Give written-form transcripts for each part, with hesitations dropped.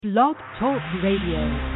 Blog Talk Radio.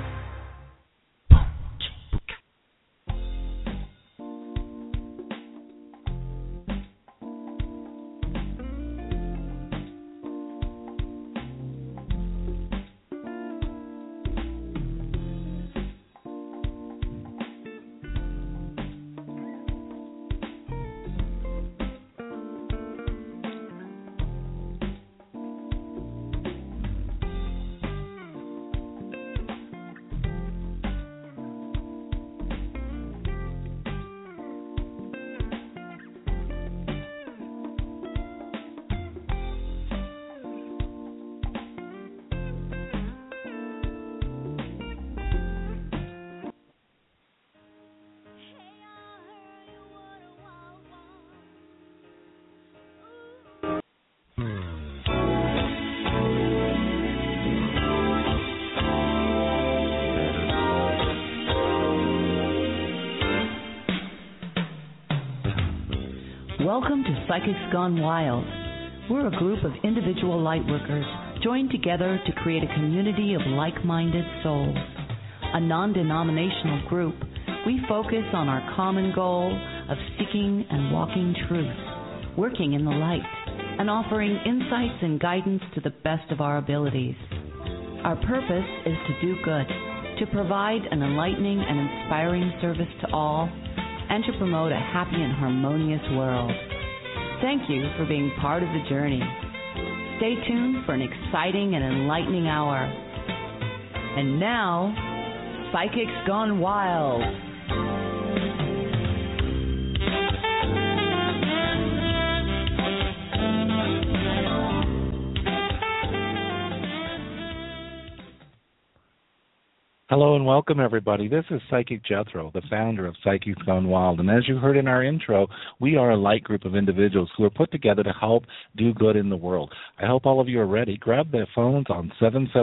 Welcome to Psychics Gone Wild. We're a group of individual lightworkers joined together to create a community of like-minded souls. A non-denominational group, we focus on our common goal of seeking and walking truth, working in the light, and offering insights and guidance to the best of our abilities. Our purpose is to do good, to provide an enlightening and inspiring service to all, and to promote a happy and harmonious world. Thank you for being part of the journey. Stay tuned for an exciting and enlightening hour. And now, Psychics Gone Wild. Hello and welcome, everybody. This is Psychic Jethro, the founder of Psychics Gone Wild. And as you heard in our intro, we are a light group of individuals who are put together to help do good in the world. I hope all of you are ready. Grab their phones on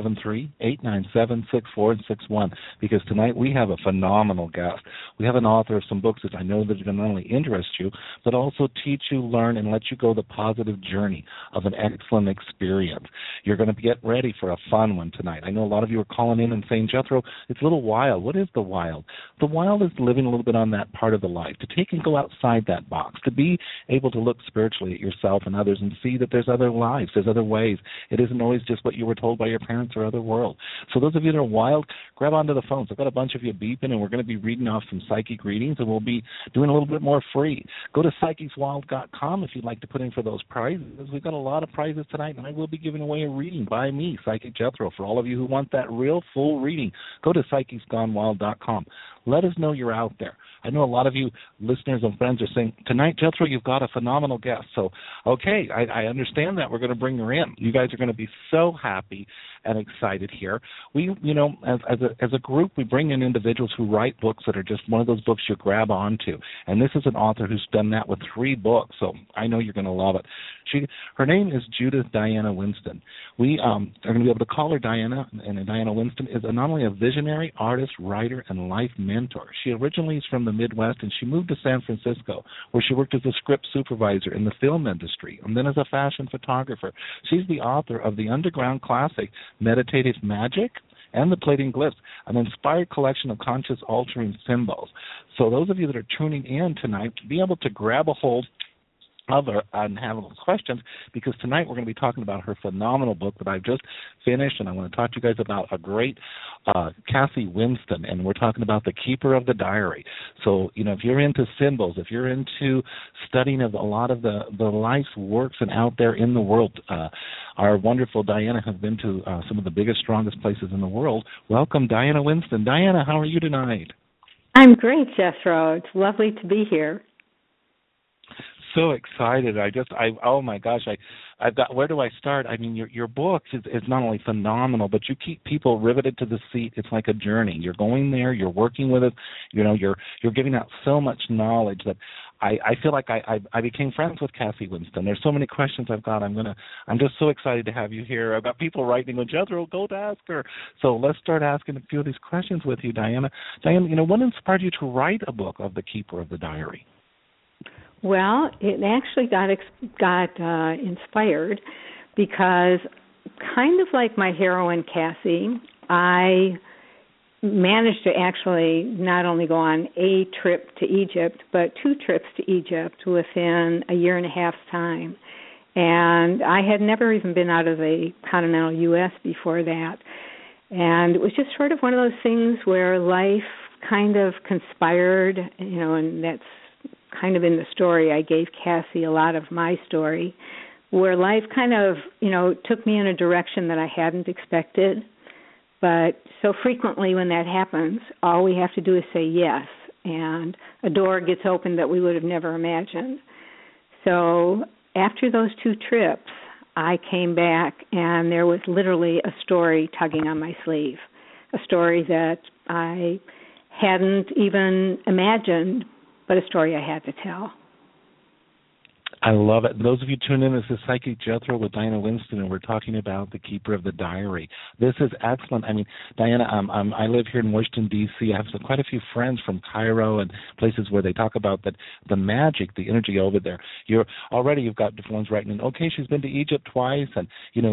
773-897-6461 because tonight we have a phenomenal guest. We have an author of some books that I know that are going to not only interest you, but also teach you, learn, and let you go the positive journey of an excellent experience. You're going to get ready for a fun one tonight. I know a lot of you are calling in and saying, Jethro, it's a little wild. What is the wild? The wild is living a little bit on that part of the life, to take and go outside that box, to be able to look spiritually at yourself and others and see that there's other lives, there's other ways. It isn't always just what you were told by your parents or other world. So those of you that are wild, grab onto the phones. I've got a bunch of you beeping, and we're going to be reading off some psychic readings, and we'll be doing a little bit more free. Go to psychicswild.com if you'd like to put in for those prizes. We've got a lot of prizes tonight, and I will be giving away a reading by me, Psychic Jethro, for all of you who want that real full reading. Go to psychicsgonewild.com. Let us know you're out there. I know a lot of you listeners and friends are saying, tonight, Jethro, you've got a phenomenal guest. So, okay, I understand that. We're going to bring her in. You guys are going to be so happy and excited here. We, as a group, we bring in individuals who write books that are just one of those books you grab onto. And this is an author who's done that with 3 books, so I know you're going to love it. Her name is Judith Diana Winston. We are going to be able to call her Diana, and Diana Winston is not only a visionary, artist, writer, and life mentor. She originally is from the Midwest, and she moved to San Francisco, where she worked as a script supervisor in the film industry, and then as a fashion photographer. She's the author of the underground classic Meditative Magic and the Plating Glyphs, an inspired collection of conscious altering symbols. So those of you that are tuning in tonight, be able to grab a hold of her and have questions, because tonight we're going to be talking about her phenomenal book that I've just finished, and I want to talk to you guys about a great Cassie Winston, and we're talking about The Keeper of the Diary. So, if you're into symbols, if you're into studying of a lot of the life's works and out there in the world, our wonderful Diana has been to some of the biggest, strongest places in the world. Welcome, Diana Winston. Diana, how are you tonight? I'm great, Jethro. It's lovely to be here. So excited. Oh my gosh, I've got, where do I start? I mean, your book is not only phenomenal, but you keep people riveted to the seat. It's like a journey. You're going there, you're working with it, you're giving out so much knowledge that I feel like I became friends with Cassie Winston. There's so many questions I've got. I'm just so excited to have you here. I've got people writing, Jethro, go to ask her. So let's start asking a few of these questions with you, Diana. Diana, what inspired you to write a book of The Keeper of the Diary? Well, it actually got inspired because kind of like my heroine, Cassie, I managed to actually not only go on a trip to Egypt, but 2 trips to Egypt within a year and a half's time. And I had never even been out of the continental U.S. before that. And it was just sort of one of those things where life kind of conspired, and that's kind of in the story. I gave Cassie a lot of my story, where life kind of, took me in a direction that I hadn't expected. But so frequently when that happens, all we have to do is say yes, and a door gets opened that we would have never imagined. So after those 2 trips, I came back, and there was literally a story tugging on my sleeve, a story that I hadn't even imagined, but a story I had to tell. I love it. Those of you tuning in, this is Psychic Jethro with Diana Winston, and we're talking about The Keeper of the Diary. This is excellent. I mean, Diana, I live here in Washington, D.C. I have quite a few friends from Cairo and places where they talk about that the magic, the energy over there. You've got different ones writing in, okay, she's been to Egypt twice, and,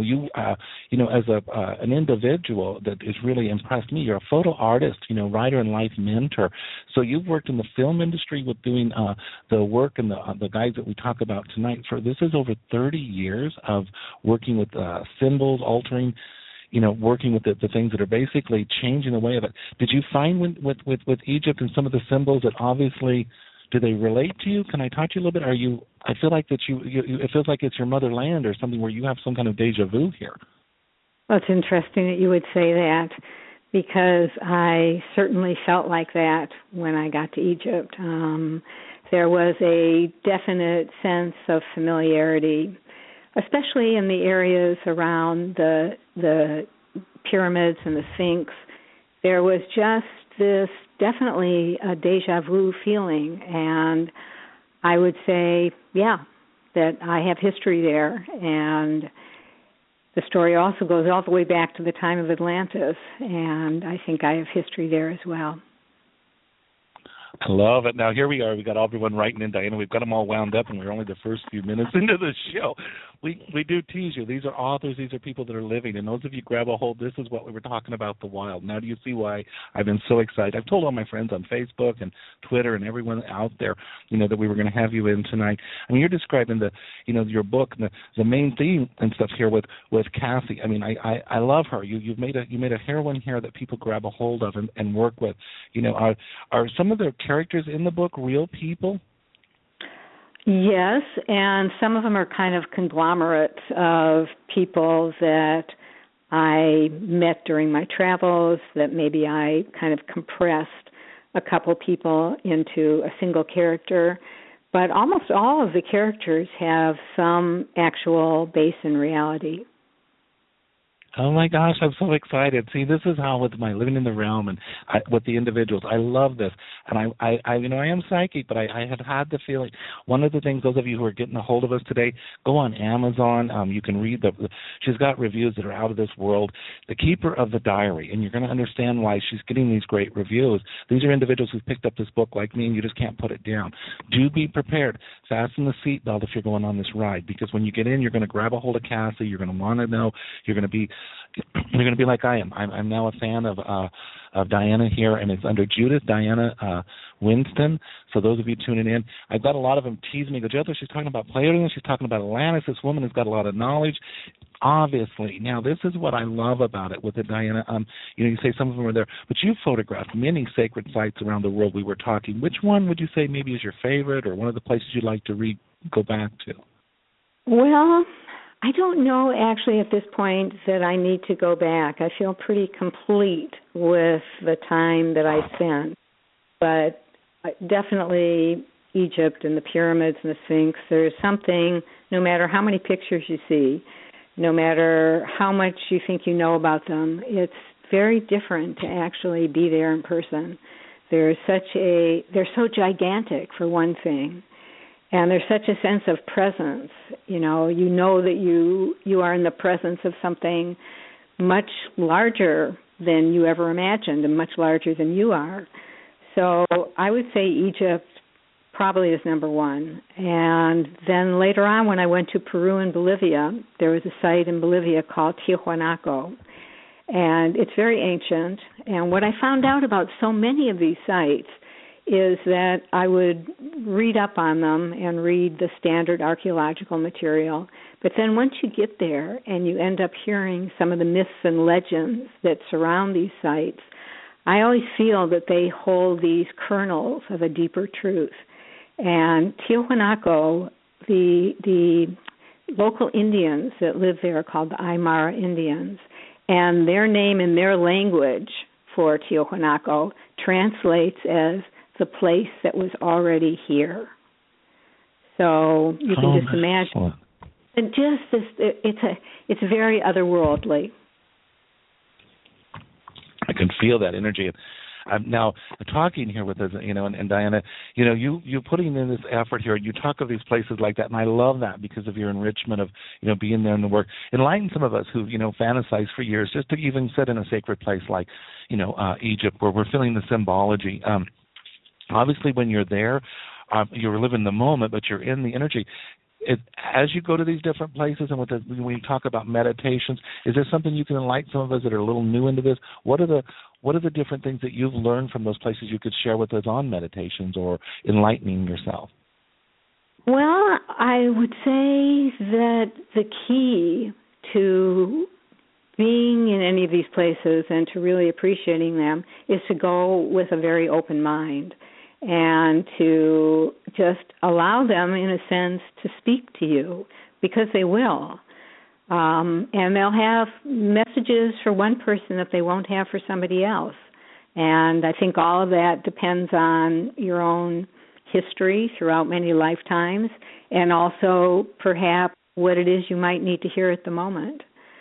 as an individual that has really impressed me, you're a photo artist, writer and life mentor. So you've worked in the film industry with doing the work and the guys that we talk about tonight. This is over 30 years of working with symbols, altering, working with the things that are basically changing the way of it. Did you find with Egypt and some of the symbols that obviously, do they relate to you? Can I talk to you a little bit? I feel like that it feels like it's your motherland or something where you have some kind of deja vu here. Well, it's interesting that you would say that, because I certainly felt like that when I got to Egypt. There was a definite sense of familiarity, especially in the areas around the pyramids and the Sphinx. There was just this definitely a deja vu feeling, and I would say, that I have history there. And the story also goes all the way back to the time of Atlantis, and I think I have history there as well. I love it. Now, here we are. We got everyone writing in, Diana. We've got them all wound up, and we're only the first few minutes into the show. We do tease you. These are authors. These are people that are living. And those of you grab a hold, this is what we were talking about, the wild. Now, do you see why I've been so excited? I've told all my friends on Facebook and Twitter and everyone out there, that we were going to have you in tonight. I mean, you're describing your book, the main theme and stuff here with Cassie. I mean, I love her. You made a heroine here that people grab a hold of and work with. Are some of the characters in the book real people? Yes, and some of them are kind of conglomerates of people that I met during my travels, that maybe I kind of compressed a couple people into a single character. But almost all of the characters have some actual base in reality. Oh, my gosh, I'm so excited. See, this is how with my living in the realm and with the individuals, I love this. And I am psychic, but I have had the feeling. One of the things, those of you who are getting a hold of us today, go on Amazon. You can read she's got reviews that are out of this world. The Keeper of the Diary, and you're going to understand why she's getting these great reviews. These are individuals who've picked up this book like me, and you just can't put it down. Do be prepared. Fasten the seatbelt if you're going on this ride, because when you get in, you're going to grab a hold of Cassie. You're going to want to know. You're going to be like I am. I'm now a fan of Diana here, and it's under Judith Diana Winston. So those of you tuning in, I've got a lot of them teasing me. She's talking about Plato, she's talking about Atlantis. This woman has got a lot of knowledge, obviously. Now, this is what I love about it with it, Diana. You say some of them are there, but you photographed many sacred sites around the world. We were talking. Which one would you say maybe is your favorite, or one of the places you'd like to go back to? Well, I don't know actually at this point that I need to go back. I feel pretty complete with the time that I spent. But definitely Egypt and the pyramids and the Sphinx, there's something, no matter how many pictures you see, no matter how much you think you know about them, it's very different to actually be there in person. They're so gigantic, for one thing. And there's such a sense of presence. You know that you are in the presence of something much larger than you ever imagined and much larger than you are. So I would say Egypt probably is number one. And then later on, when I went to Peru and Bolivia, there was a site in Bolivia called Tiahuanaco. And it's very ancient. And what I found out about so many of these sites is that I would read up on them and read the standard archaeological material. But then once you get there and you end up hearing some of the myths and legends that surround these sites, I always feel that they hold these kernels of a deeper truth. And Tiahuanaco, the local Indians that live there are called the Aymara Indians, and their name in their language for Tiahuanaco translates as the place that was already here. So you can just imagine. Excellent. And just this, it's very otherworldly. I can feel that energy. I'm now talking here with us, and Diana, you're putting in this effort here. You talk of these places like that, and I love that because of your enrichment of, being there in the work. Enlighten some of us who, fantasize for years just to even sit in a sacred place like, Egypt, where we're feeling the symbology. Obviously, when you're there, you're living the moment, but you're in the energy. As you go to these different places and when you talk about meditations, is there something you can enlighten some of us that are a little new into this? What are the different things that you've learned from those places you could share with us on meditations or enlightening yourself? Well, I would say that the key to being in any of these places and to really appreciating them is to go with a very open mind and to just allow them, in a sense, to speak to you, because they will. And they'll have messages for one person that they won't have for somebody else. And I think all of that depends on your own history throughout many lifetimes, and also perhaps what it is you might need to hear at the moment.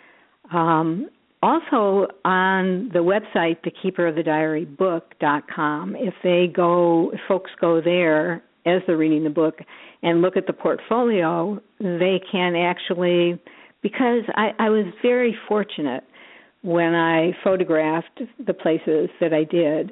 Also, on the website, thekeeperofthediarybook.com, if folks go there as they're reading the book and look at the portfolio, they can actually, because I was very fortunate when I photographed the places that I did,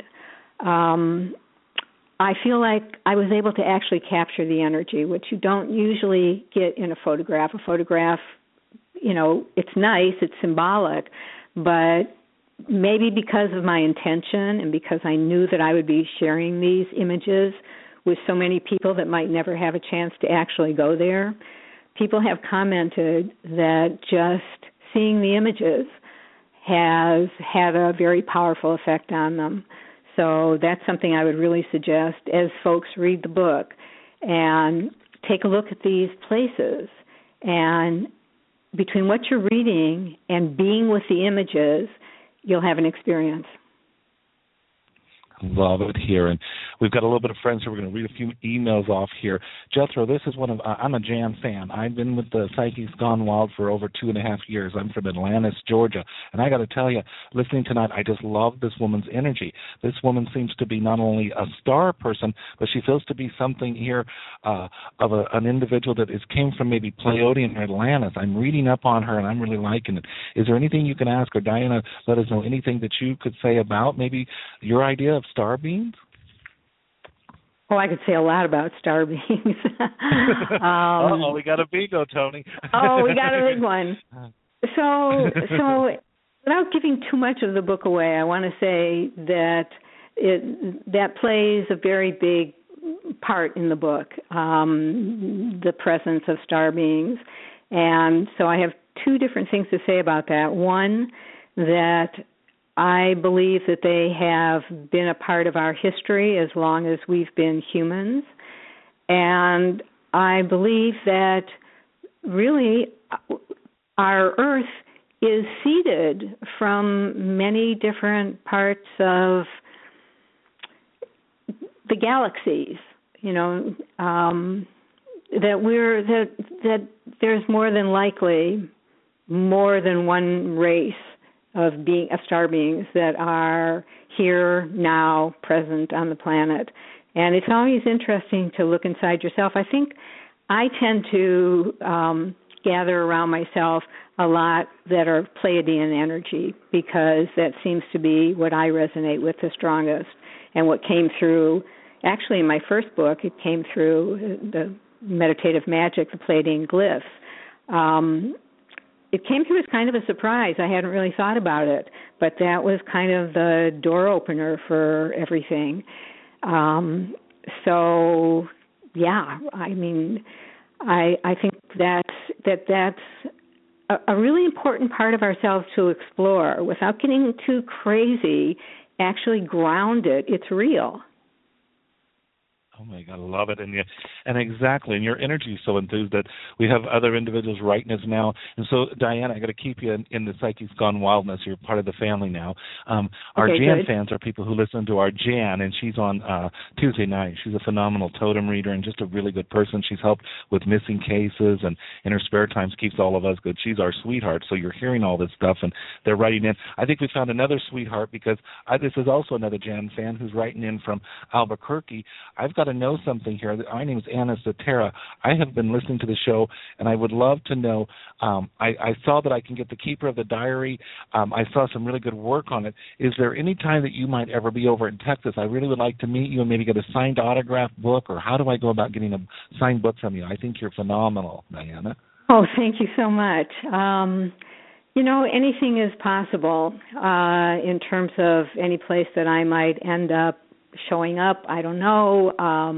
I feel like I was able to actually capture the energy, which you don't usually get in a photograph. A photograph, it's nice, it's symbolic, but maybe because of my intention and because I knew that I would be sharing these images with so many people that might never have a chance to actually go there, people have commented that just seeing the images has had a very powerful effect on them. So that's something I would really suggest as folks read the book and take a look at these places, and between what you're reading and being with the images, you'll have an experience. Love it here. And we've got a little bit of friends here. We're going to read a few emails off here. Jethro, this is I'm a Jan fan. I've been with the Psychics Gone Wild for over 2.5 years. I'm from Atlantis, Georgia. And I got to tell you, listening tonight, I just love this woman's energy. This woman seems to be not only a star person, but she feels to be something here of an individual that came from maybe Pleiadian or Atlantis. I'm reading up on her, and I'm really liking it. Is there anything you can ask, or Diana, let us know anything that you could say about maybe your idea of star beings? Oh, I could say a lot about star beings. We got a bingo, Tony. We got a big one. So without giving too much of the book away, I want to say that that plays a very big part in the book, the presence of star beings. And so I have two different things to say about that. One, that I believe that they have been a part of our history as long as we've been humans. And I believe that really our Earth is seeded from many different parts of the galaxies, that there's more than likely more than one race of star beings that are here now, present on the planet. And it's always interesting to look inside yourself. I think I tend to gather around myself a lot that are Pleiadian energy, because that seems to be what I resonate with the strongest and what came through actually in my first book, it came through the Meditative Magic, the Pleiadian Glyphs. It came through as kind of a surprise. I hadn't really thought about it, but that was kind of the door opener for everything. So, yeah, I mean, I think that's a really important part of ourselves to explore without getting too crazy. Actually ground it. It's real. Oh my God, I love it, and exactly, and your energy is so enthused that we have other individuals writing us now. And so, Diana, I got to keep you in the Psychics Gone Wildness. You're part of the family now. Our Jan good. fans are people who listen to our Jan, and she's on Tuesday night. She's a phenomenal totem reader and just a really good person. She's helped with missing cases, and in her spare times keeps all of us good. She's our sweetheart. So you're hearing all this stuff, and they're writing in. I think we found another sweetheart because this is also another Jan fan who's writing in from Albuquerque. I've got to know something here. My name is Anna Sotera. I have been listening to the show, and I would love to know. I saw that I can get the Keeper of the Diary. I saw some really good work on it. Is there any time that you might ever be over in Texas? I really would like to meet you and maybe get a signed autograph book, or how do I go about getting a signed book from you? I think you're phenomenal, Diana. Oh, thank you so much. Anything is possible in terms of any place that I might end up showing up. I don't know.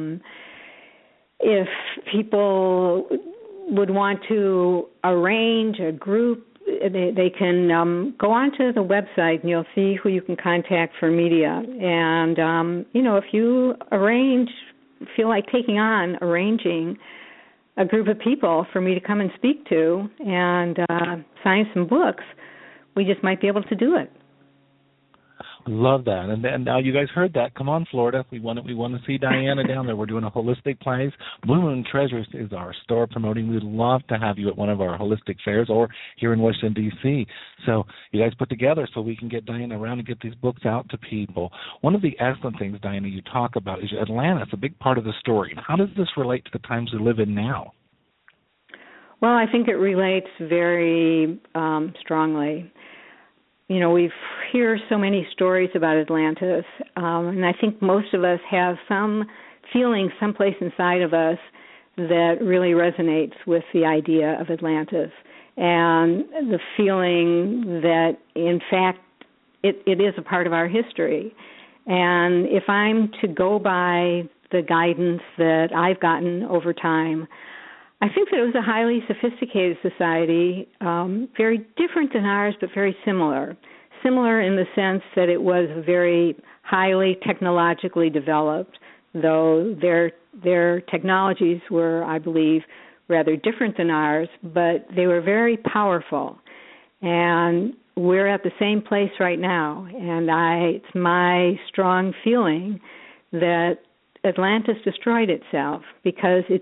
If people would want to arrange a group, they can go onto the website and you'll see who you can contact for media. And, if you feel like arranging a group of people for me to come and speak to and sign some books, we just might be able to do it. Love that. And now you guys heard that. Come on, Florida. We want to see Diana down there. We're doing a holistic place. Blue Moon Treasures is our store promoting. We'd love to have you at one of our holistic fairs or here in Washington, D.C. So you guys put together so we can get Diana around and get these books out to people. One of the excellent things, Diana, you talk about is Atlantis, a big part of the story. How does this relate to the times we live in now? Well, I think it relates very strongly. We hear so many stories about Atlantis, and I think most of us have some feeling someplace inside of us that really resonates with the idea of Atlantis, and the feeling that, in fact, it is a part of our history. And if I'm to go by the guidance that I've gotten over time, I think that it was a highly sophisticated society, very different than ours, but very similar. Similar in the sense that it was very highly technologically developed, though their technologies were, I believe, rather different than ours, but they were very powerful. And we're at the same place right now, and it's my strong feeling that Atlantis destroyed itself because it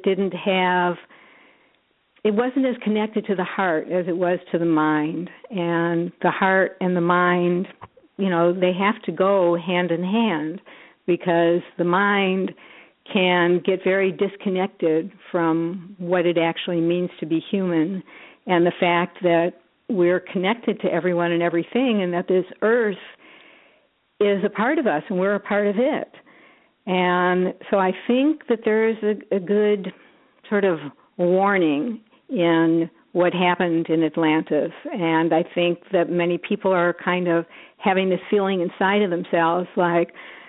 wasn't as connected to the heart as it was to the mind. And the heart and the mind, they have to go hand in hand because the mind can get very disconnected from what it actually means to be human and the fact that we're connected to everyone and everything and that this earth is a part of us and we're a part of it. And so I think that there's a good sort of warning in what happened in Atlantis. And I think that many people are kind of having this feeling inside of themselves like,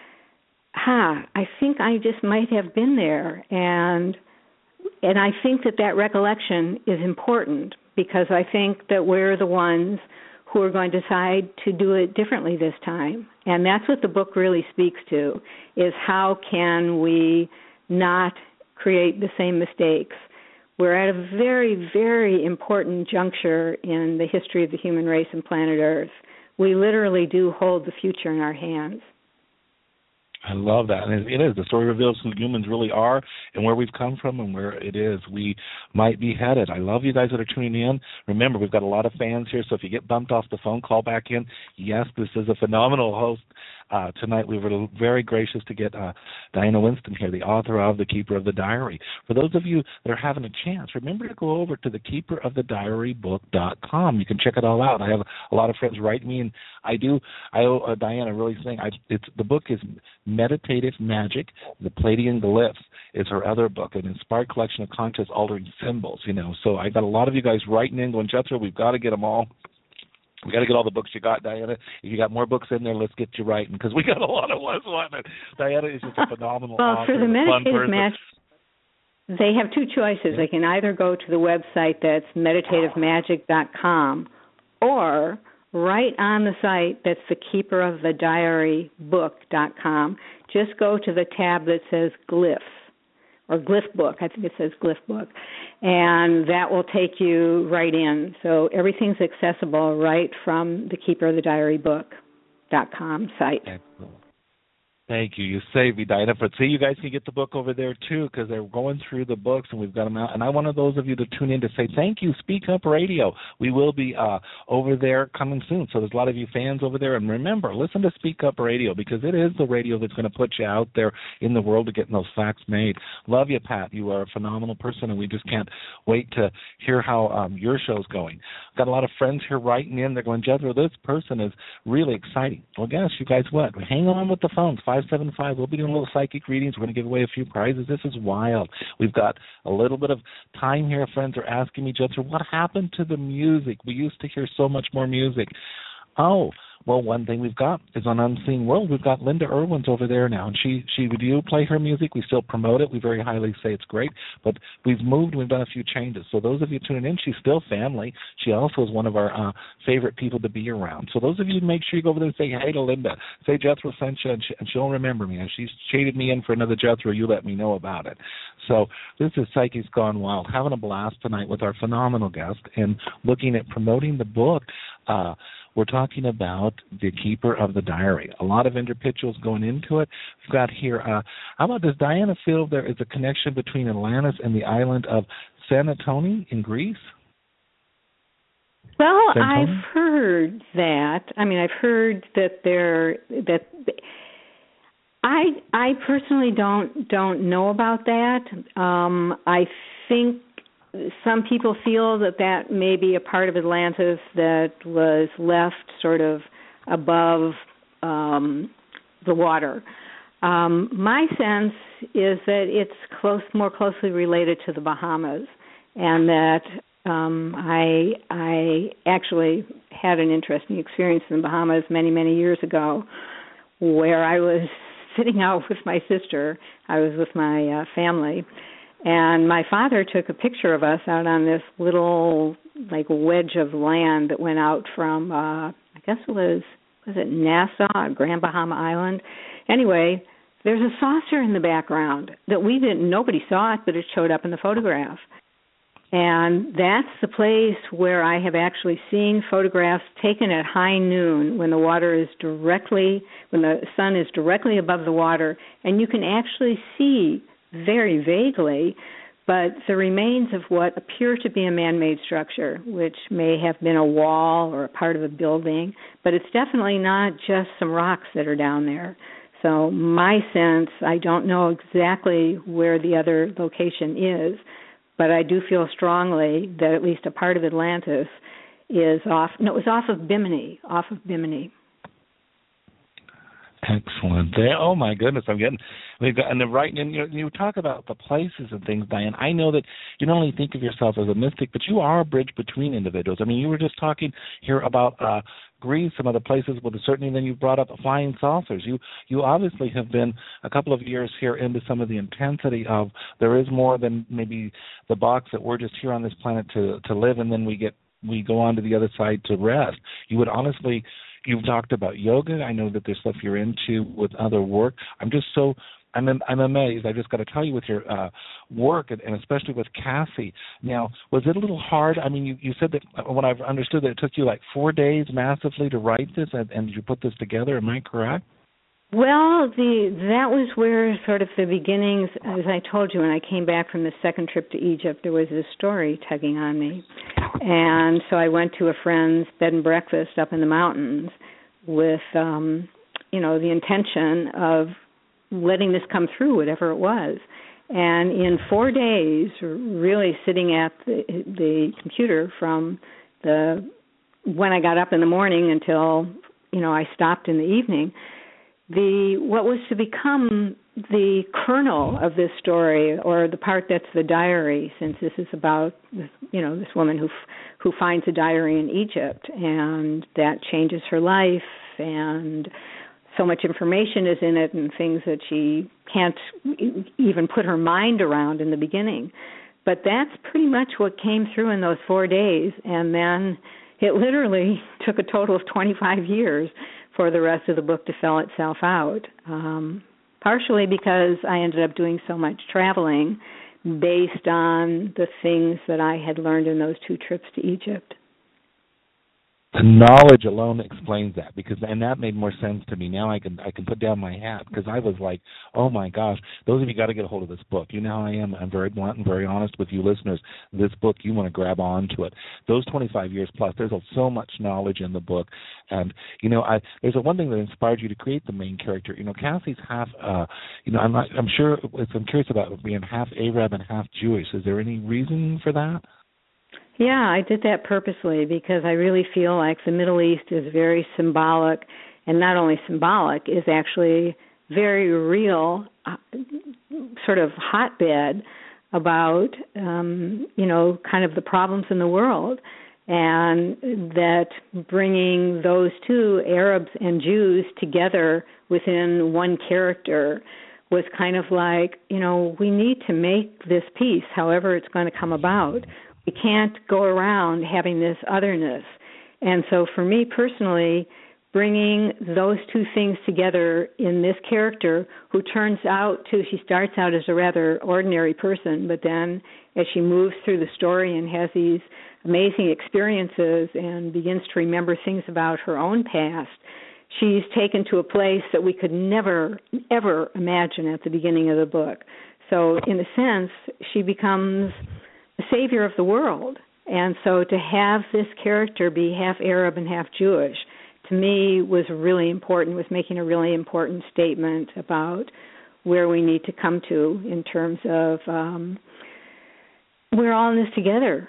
I think I just might have been there. And I think that recollection is important because I think that we're the ones who are going to decide to do it differently this time. And that's what the book really speaks to, is how can we not create the same mistakes. We're at a very, very important juncture in the history of the human race and planet Earth. We literally do hold the future in our hands. I love that. And it is. The story reveals who humans really are and where we've come from and where it is we might be headed. I love you guys that are tuning in. Remember, we've got a lot of fans here, so if you get bumped off the phone, call back in. Yes, this is a phenomenal host, tonight we were very gracious to get Diana Winston here, the author of The Keeper of the Diary. For those of you that are having a chance, remember to go over to thekeeperofthediarybook.com. You can check it all out. I have a lot of friends write me, and I owe Diana really saying, the book is Meditative Magic, The Pleiadian Glyphs is her other book, an inspired collection of conscious-altering symbols, So I got a lot of you guys writing in, going, Jethro, we've got to get them all. We got to get all the books you got, Diana. If you got more books in there, let's get you writing, because we got a lot of ones wanting it. Diana is just a phenomenal author. For the Meditative Magic, they have two choices. Yeah. They can either go to the website that's meditativemagic.com, or right on the site that's thekeeperofthediarybook.com. Just go to the tab that says Glyphs, or Glyph Book. I think it says Glyph Book. And that will take you right in. So everything's accessible right from thekeeperofthediarybook.com site. Excellent. Thank you. You saved me, Diana. But see, you guys can get the book over there, too, because they're going through the books, and we've got them out. And I wanted those of you to tune in to say, thank you, Speak Up Radio. We will be over there coming soon. So there's a lot of you fans over there. And remember, listen to Speak Up Radio, because it is the radio that's going to put you out there in the world to getting those facts made. Love you, Pat. You are a phenomenal person, and we just can't wait to hear how your show's going. Got a lot of friends here writing in. They're going, Jethro, this person is really exciting. Well, guess you guys what? Hang on with the phones. 575. We'll be doing little psychic readings. We're going to give away a few prizes. This is wild. We've got a little bit of time here. Friends are asking me, Jethro, what happened to the music? We used to hear so much more music. Oh, well, one thing we've got is on Unseen World. We've got Linda Irwin's over there now, and she do play her music. We still promote it. We very highly say it's great, but we've moved and we've done a few changes. So those of you tuning in, she's still family. She also is one of our favorite people to be around. So those of you, make sure you go over there and say hey to Linda. Say Jethro sent you, and she'll remember me. And she's shaded me in for another Jethro, you let me know about it. So this is Psychics Gone Wild, having a blast tonight with our phenomenal guest and looking at promoting the book. We're talking about The Keeper of the Diary. A lot of individuals going into it. We've got here, how about, does Diana feel there is a connection between Atlantis and the island of Santorini in Greece? Well, I've heard that. I mean, I've heard that I personally don't know about that. I think some people feel that may be a part of Atlantis that was left sort of above the water. My sense is that it's more closely related to the Bahamas, and that I actually had an interesting experience in the Bahamas many, many years ago, where I was sitting out with my sister. I was with my family. And my father took a picture of us out on this little, wedge of land that went out from, I guess was it Nassau, Grand Bahama Island? Anyway, there's a saucer in the background that nobody saw it, but it showed up in the photograph. And that's the place where I have actually seen photographs taken at high noon when the sun is directly above the water, and you can actually see very vaguely, but the remains of what appear to be a man-made structure, which may have been a wall or a part of a building, but it's definitely not just some rocks that are down there. So my sense, I don't know exactly where the other location is, but I do feel strongly that at least a part of Atlantis is off. No, it was off of Bimini. Excellent. Oh my goodness, we've got, and then right, and you talk about the places and things, Diane. I know that you not only think of yourself as a mystic, but you are a bridge between individuals. I mean, you were just talking here about Greece, some other places, but certainly then you brought up flying saucers. You obviously have been a couple of years here into some of the intensity of there is more than maybe the box that we're just here on this planet to live, and then we go on to the other side to rest. You would honestly. You've talked about yoga. I know that there's stuff you're into with other work. I'm amazed. I just got to tell you with your work, and especially with Cassie. Now, was it a little hard? I mean, you said that when I've understood that it took you 4 days massively to write this, and you put this together. Am I correct? Well, that was where sort of the beginnings, as I told you, when I came back from the second trip to Egypt, there was this story tugging on me. And so I went to a friend's bed and breakfast up in the mountains with the intention of letting this come through, whatever it was. And in 4 days, really sitting at the computer from when I got up in the morning until, I stopped in the evening, what was to become the kernel of this story, or the part that's the diary, since this is about this woman who finds a diary in Egypt, and that changes her life, and so much information is in it, and things that she can't even put her mind around in the beginning. But that's pretty much what came through in those 4 days, and then it literally took a total of 25 years for the rest of the book to fill itself out, partially because I ended up doing so much traveling based on the things that I had learned in those 2 trips to Egypt. The knowledge alone explains that, and that made more sense to me. Now I can put down my hat, because I was like, oh my gosh, those of you got to get a hold of this book. You know how I am. I'm very blunt and very honest with you listeners. This book, you want to grab onto it. Those 25 years plus, there's so much knowledge in the book, and there's one thing that inspired you to create the main character. Cassie's half. I'm curious about being half Arab and half Jewish. Is there any reason for that? Yeah, I did that purposely because I really feel like the Middle East is very symbolic, and not only symbolic, is actually very real, sort of hotbed about, kind of the problems in the world, and that bringing those two, Arabs and Jews, together within one character was kind of like, we need to make this peace, however it's going to come about. We can't go around having this otherness. And so for me personally, bringing those two things together in this character, who she starts out as a rather ordinary person, but then as she moves through the story and has these amazing experiences and begins to remember things about her own past, she's taken to a place that we could never, ever imagine at the beginning of the book. So in a sense, she becomes the savior of the world. And so to have this character be half Arab and half Jewish, to me, was really important, was making a really important statement about where we need to come to in terms of we're all in this together.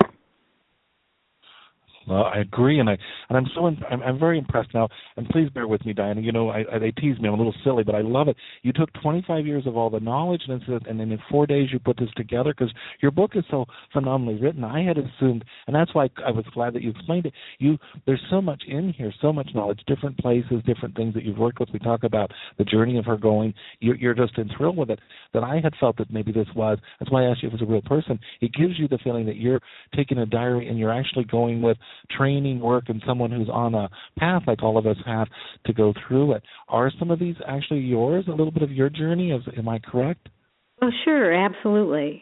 Well, I agree, and I'm very impressed now. And please bear with me, Diana. They tease me. I'm a little silly, but I love it. You took 25 years of all the knowledge, and then in 4 days you put this together, because your book is so phenomenally written. I had assumed, and that's why I was glad that you explained it. There's so much in here, so much knowledge, different places, different things that you've worked with. We talk about the journey of her going. You're just enthralled with it. That I had felt that maybe this was. That's why I asked you if it was a real person. It gives you the feeling that you're taking a diary and you're actually going with training work and someone who's on a path like all of us have to go through it. Are some of these actually yours, a little bit of your journey? Am I correct? Oh, sure, absolutely.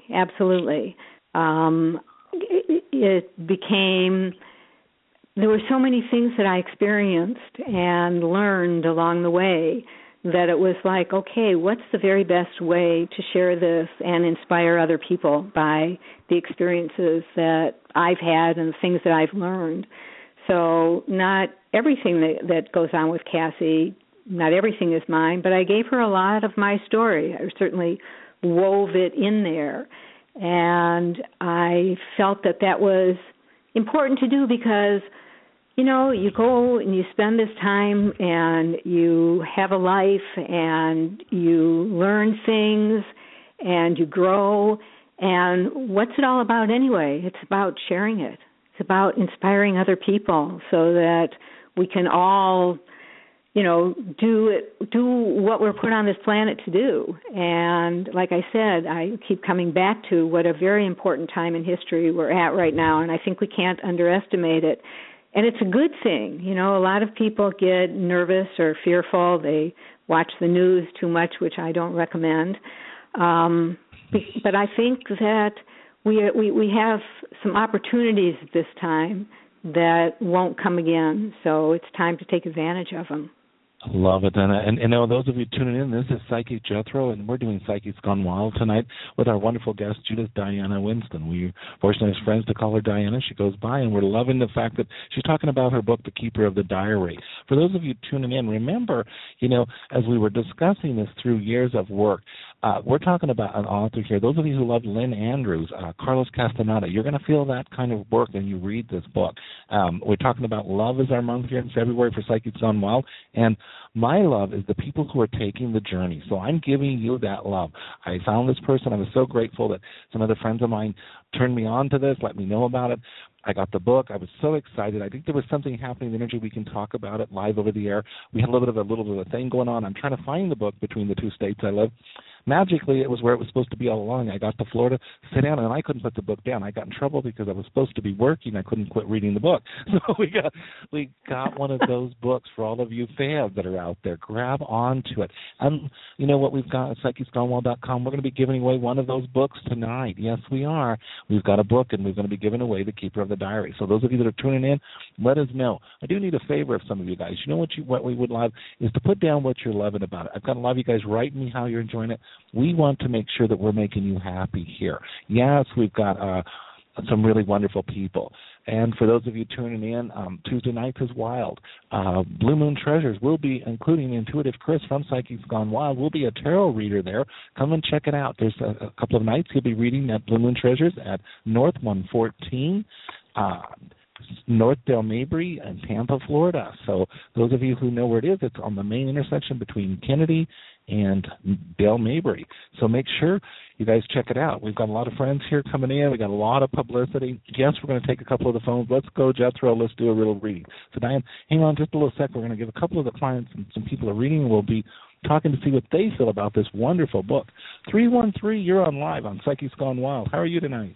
It became, there were so many things that I experienced and learned along the way that it was like, okay, what's the very best way to share this and inspire other people by the experiences that I've had and the things that I've learned. So not everything that goes on with Cassie, not everything is mine, but I gave her a lot of my story. I certainly wove it in there. And I felt that was important to do because, you go and you spend this time and you have a life and you learn things and you grow. And what's it all about anyway? It's about sharing it. It's about inspiring other people so that we can all, do what we're put on this planet to do. And like I said, I keep coming back to what a very important time in history we're at right now, and I think we can't underestimate it. And it's a good thing. A lot of people get nervous or fearful. They watch the news too much, which I don't recommend. But I think that we have some opportunities at this time that won't come again. So it's time to take advantage of them. Love it. And you know, those of you tuning in, this is Psychic Jethro, and we're doing Psychics Gone Wild tonight with our wonderful guest, Judith Diana Winston. We're fortunate as friends to call her Diana. She goes by, and we're loving the fact that she's talking about her book, The Keeper of the Diary. For those of you tuning in, remember, you know, as we were discussing this through years of work, we're talking about an author here. Those of you who love Lynn Andrews, Carlos Castaneda, you're going to feel that kind of work when you read this book. We're talking about love is our month here in February for Psychics Gone Wild, and my love is the people who are taking the journey. So I'm giving you that love. I found this person. I was so grateful that some other friends of mine turned me on to this, let me know about it. I got the book. I was so excited. I think there was something happening in the energy. We can talk about it live over the air. We had a little bit of a thing going on. I'm trying to find the book between the two states I live. Magically, it was where it was supposed to be all along. I got to Florida, sit down, and I couldn't put the book down. I got in trouble because I was supposed to be working. I couldn't quit reading the book. So we got one of those books for all of you fans that are out there. Grab onto it. And you know what we've got at PsychicsGoneWild.com? We're going to be giving away one of those books tonight. Yes, we are. We've got a book, and we're going to be giving away The Keeper of the Diary. So those of you that are tuning in, let us know. I do need a favor of some of you guys. You know what we would love is to put down what you're loving about it. I've got a lot of you guys write me how you're enjoying it. We want to make sure that we're making you happy here. Yes, we've got some really wonderful people. And for those of you tuning in, Tuesday nights is wild. Blue Moon Treasures will be, including Intuitive Chris from Psychics Gone Wild, will be a tarot reader there. Come and check it out. There's a couple of nights he'll be reading at Blue Moon Treasures at North 114. North Dale Mabry in Tampa, Florida. So those of you who know where it is, it's on the main intersection between Kennedy and Dale Mabry. So make sure you guys check it out. We've got a lot of friends here coming in. We got a lot of publicity. Yes, we're going to take a couple of the phones. Let's go, Jethro. Let's do a little reading. So, Diane, hang on just a little sec. We're going to give a couple of the clients and some people a reading. We'll be talking to see what they feel about this wonderful book. 313, you're on live on Psychics Gone Wild. How are you tonight?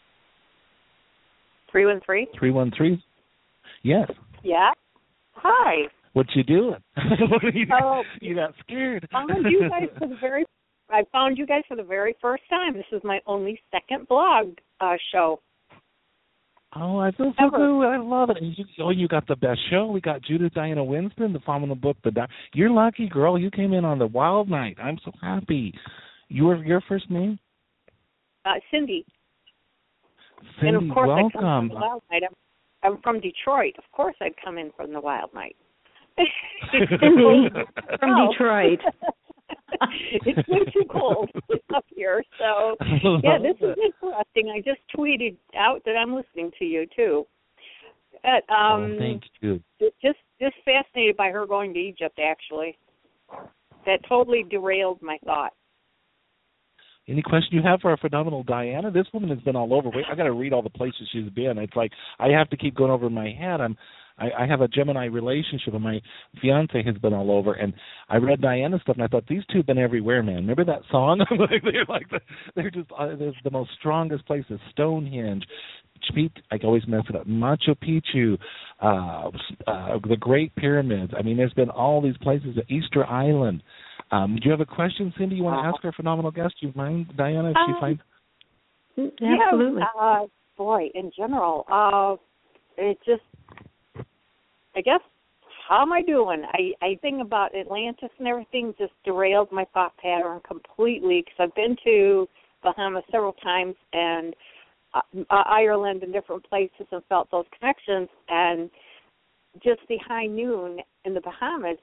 313? 313? Yes. Yeah. Hi. What you doing? You got scared. I found you guys for the very first time. This is my only second blog show. Oh, I feel so good. I love it. You got the best show. We got Judith Diana Winston, the phenomenal book. You're lucky, girl. You came in on the wild night. I'm so happy. Your first name? Cindy. Cindy, and of course welcome. I come from the wild night. I'm from Detroit. Of course I'd come in from the wild night. Cindy from Detroit. It's way too cold up here. So, yeah, this is interesting. I just tweeted out that I'm listening to you, too. Thank you. Just fascinated by her going to Egypt, actually. That totally derailed my thought. Any question you have for our phenomenal Diana? This woman has been all over. I got to read all the places she's been. It's like I have to keep going over in my head. I have a Gemini relationship, and my fiance has been all over. And I read Diana's stuff, and I thought these two have been everywhere, man. Remember that song? They're just there's the most strongest places. Stonehenge, I always mess it up. Machu Picchu, the Great Pyramids. I mean, there's been all these places. Easter Island. Do you have a question, Cindy? You want to ask our phenomenal guest? Do you mind, Diana, if she finds? Absolutely. Boy, in general, it just, I guess, how am I doing? I think about Atlantis and everything just derailed my thought pattern completely because I've been to Bahamas several times and Ireland and different places and felt those connections. And just the high noon in the Bahamas,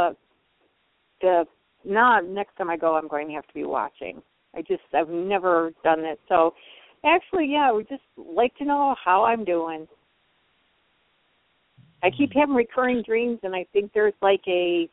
next time I go, I'm going to have to be watching. I've never done it. So, actually, yeah, we just like to know how I'm doing. I keep having recurring dreams, and I think there's like an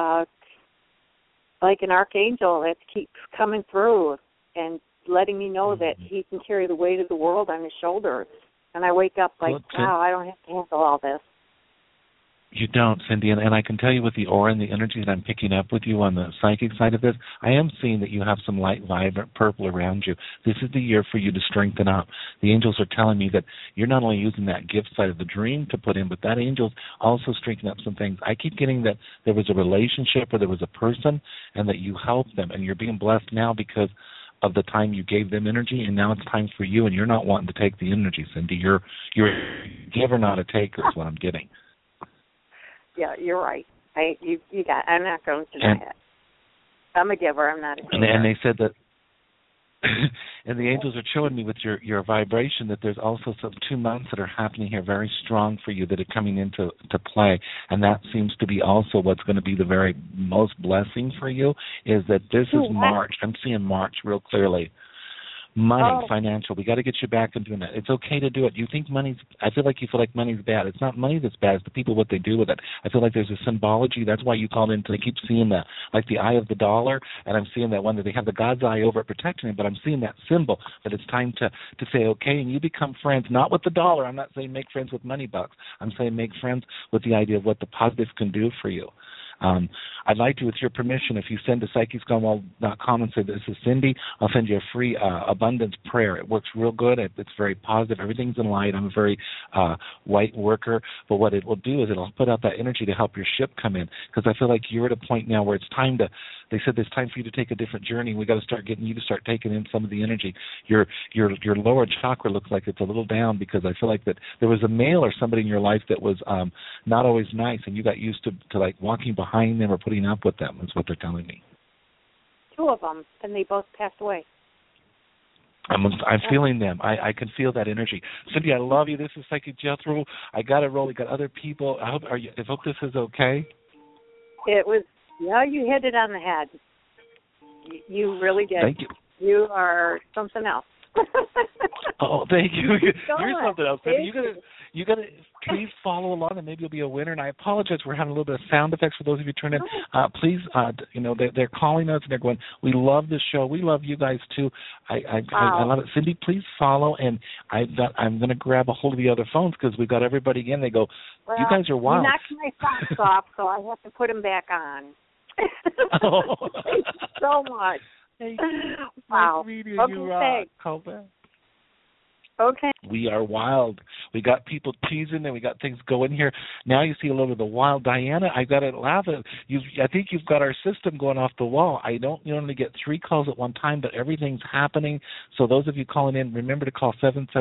archangel that keeps coming through and letting me know that he can carry the weight of the world on his shoulders. And I wake up like, wow, I don't have to handle all this. You don't, Cindy, and I can tell you with the aura and the energy that I'm picking up with you on the psychic side of this, I am seeing that you have some light, vibrant purple around you. This is the year for you to strengthen up. The angels are telling me that you're not only using that gift side of the dream to put in, but that angel's also strengthening up some things. I keep getting that there was a relationship or there was a person and that you helped them, and you're being blessed now because of the time you gave them energy, and now it's time for you, and you're not wanting to take the energy, Cindy. You're a giver, not a taker is what I'm getting. Yeah, you're right. You got. I'm not going to deny it. I'm a giver. I'm not a taker. And they said that, and the angels are showing me with your vibration that there's also some 2 months that are happening here very strong for you that are coming into play, and that seems to be also what's going to be the very most blessing for you is that this is March. I'm seeing March real clearly. Money, financial. We got to get you back into that. It's okay to do it. You think money's? I feel like you feel like money's bad. It's not money that's bad. It's the people what they do with it. I feel like there's a symbology. That's why you called in. I keep seeing that, like the eye of the dollar, and I'm seeing that one that they have the God's eye over it protecting it. But I'm seeing that symbol that it's time to say okay, and you become friends, not with the dollar. I'm not saying make friends with money bucks. I'm saying make friends with the idea of what the positive can do for you. I'd like to, with your permission, if you send to PsychicSconwild.com and say, this is Cindy, I'll send you a free abundance prayer. It works real good. It's very positive. Everything's in light. I'm a very white worker. But what it will do is it'll put out that energy to help your ship come in. Because I feel like you're at a point now where it's time to, they said it's time for you to take a different journey. We got to start getting you to start taking in some of the energy. Your lower chakra looks like it's a little down because I feel like that there was a male or somebody in your life that was not always nice, and you got used to like walking behind them or putting up with them. Is what they're telling me. 2 of them, and they both passed away. I'm feeling them. I can feel that energy. Cindy, I love you. This is Psychic Jethro. I got to roll. We got other people. I hope this is okay. It was. Yeah, you hit it on the head. You really did. Thank you. You are something else. Oh, thank you. You're something else. You gotta please follow along, and maybe you'll be a winner. And I apologize, we're having a little bit of sound effects for those of you turning in. Please, they're calling us and they're going, we love this show. We love you guys too. I love it. Cindy, please follow, and I'm going to grab a hold of the other phones because we've got everybody in. They go, you guys are wild. You knocked my socks off, so I have to put them back on. Oh. Thank you so much. Hey, wow. Nice meeting okay, you, call back. Okay. We are wild. We got people teasing and we got things going here. Now you see a little of the wild. Diana, I got to laugh at you. I think you've got our system going off the wall. I don't normally get 3 calls at one time, but everything's happening. So those of you calling in, remember to call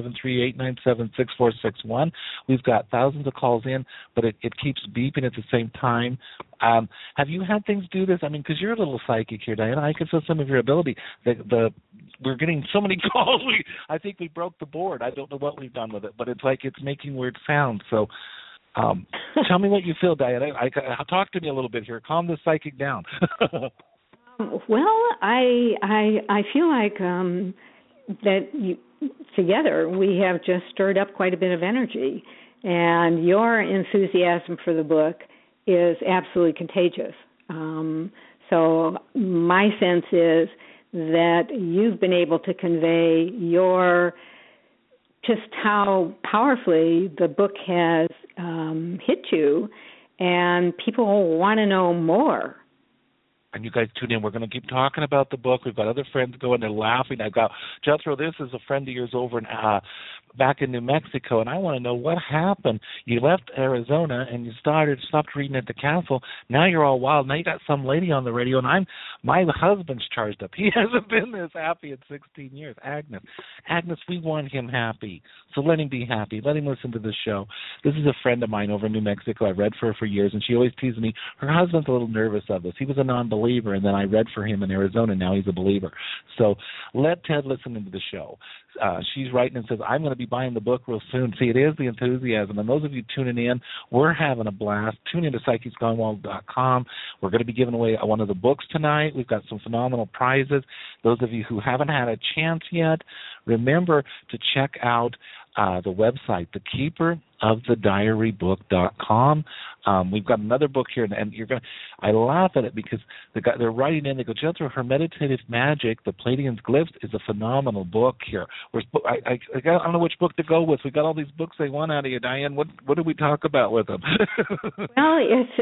773-897-6461. We've got thousands of calls in, but it keeps beeping at the same time. Have you had things do this? I mean, because you're a little psychic here, Diana. I can feel some of your ability. We're getting so many calls. I think we broke the board. I don't know what we've done with it, but it's like it's making weird sounds. So tell me what you feel, Diana. Talk to me a little bit here. Calm the psychic down. Well, I feel like that together we have just stirred up quite a bit of energy, and your enthusiasm for the book is absolutely contagious. So my sense is that you've been able to convey just how powerfully the book has hit you, and people want to know more. And you guys tune in. We're going to keep talking about the book. We've got other friends going. They're laughing. I've got Jethro. This is a friend of yours over in back in New Mexico, and I want to know what happened. You left Arizona and you stopped reading at the castle. Now you're all wild. Now you got some lady on the radio, and my husband's charged up. He hasn't been this happy in 16 years. Agnes, we want him happy, so let him be happy. Let him listen to the show. This is a friend of mine over in New Mexico. I've read for her for years, and she always teases me. Her husband's a little nervous of this. He was a non-believer, and then I read for him in Arizona, and now he's a believer. So let Ted listen into the show. She's writing and says, I'm going to be buying the book real soon. See, it is the enthusiasm. And those of you tuning in, we're having a blast. Tune in to PsychicSconwild.com. We're going to be giving away one of the books tonight. We've got some phenomenal prizes. Those of you who haven't had a chance yet, remember to check out the website, thekeeperofthediarybook.com. We've got another book here, and I laugh at it because they're writing in. They go, Jethro, her meditative magic, the Pleiadian glyphs, is a phenomenal book here. I don't know which book to go with. We got all these books they want out of you, Diane. What do we talk about with them? Well,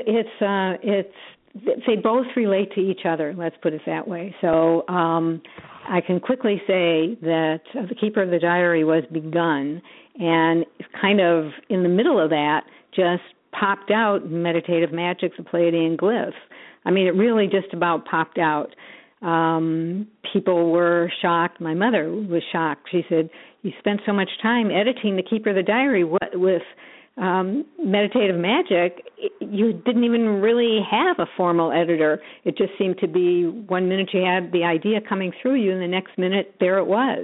they both relate to each other. Let's put it that way. So I can quickly say that The Keeper of the Diary was begun, and kind of in the middle of that just popped out Meditative Magic, the Pleiadian glyphs. I mean, it really just about popped out. People were shocked. My mother was shocked. She said, you spent so much time editing The Keeper of the Diary with Meditative Magic, you didn't even really have a formal editor. It just seemed to be 1 minute you had the idea coming through you, and the next minute there it was.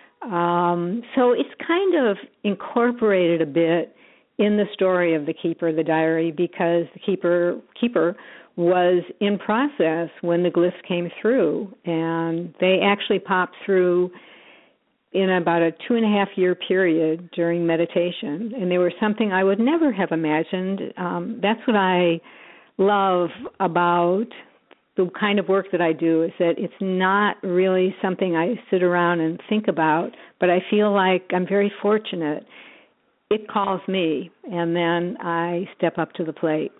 So it's kind of incorporated a bit in the story of the Keeper, the diary, because the Keeper was in process when the glyphs came through, and they actually popped through in about a 2.5-year period during meditation, and they were something I would never have imagined. That's what I love about the kind of work that I do, is that it's not really something I sit around and think about, but I feel like I'm very fortunate. It calls me, and then I step up to the plate.